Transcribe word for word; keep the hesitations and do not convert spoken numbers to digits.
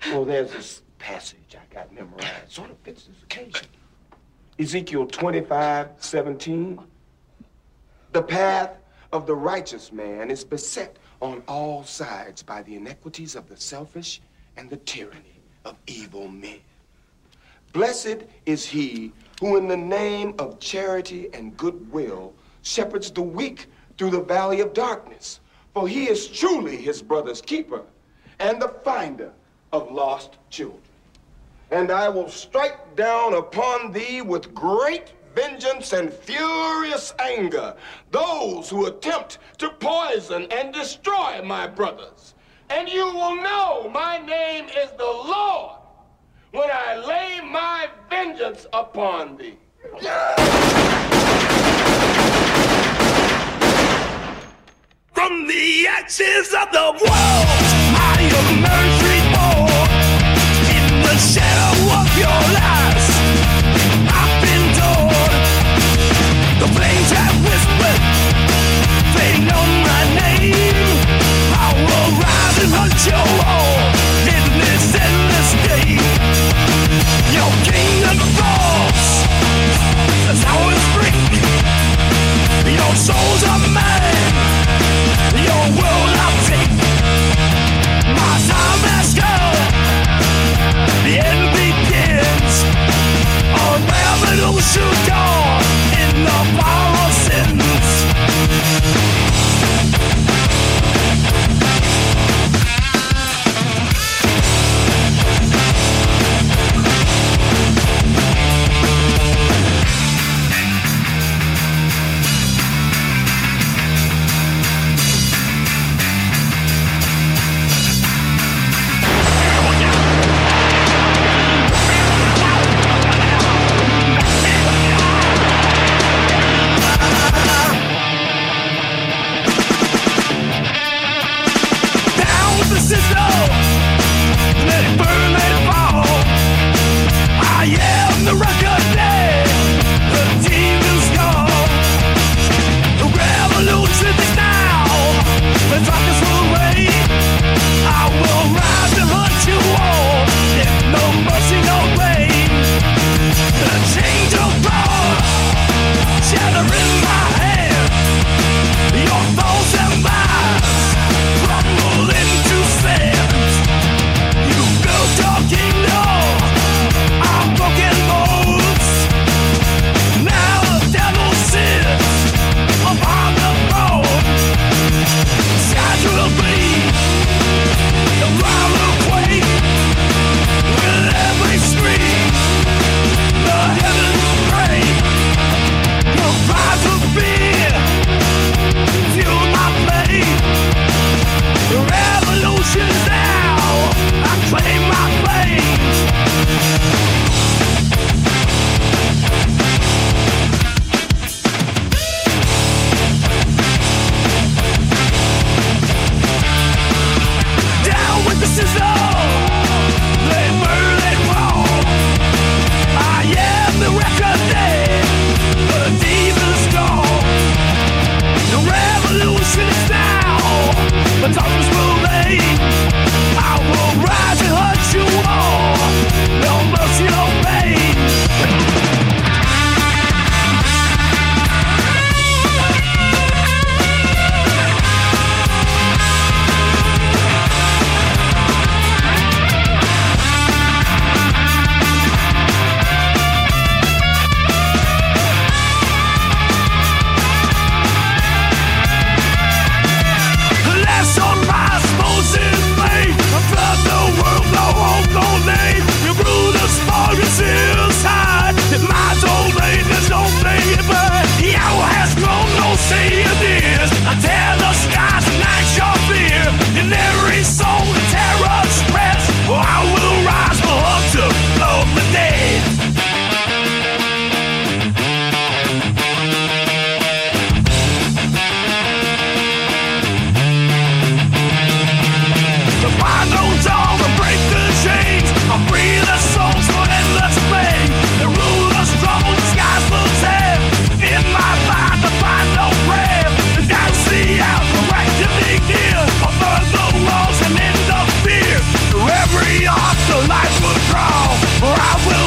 Well, there's this passage I got memorized. Sort of fits this occasion. Ezekiel twenty-five seventeen. The path of the righteous man is beset on all sides by the iniquities of the selfish and the tyranny of evil men. Blessed is he who in the name of charity and goodwill shepherds the weak through the valley of darkness, for he is truly his brother's keeper and the finder of lost children. And I will strike down upon thee with great vengeance and furious anger those who attempt to poison and destroy my brothers. And you will know my name is the Lord when I lay my vengeance upon thee. From the ashes of the world, I emerge reborn. In the shadow of your lies, I've been torn. The flames have whispered, fading on my name. I will rise and hunt your wall in this endless game. Your kingdom falls as hours break. Your souls are mine. Your world I'll take. My time has come. your life will draw, or I will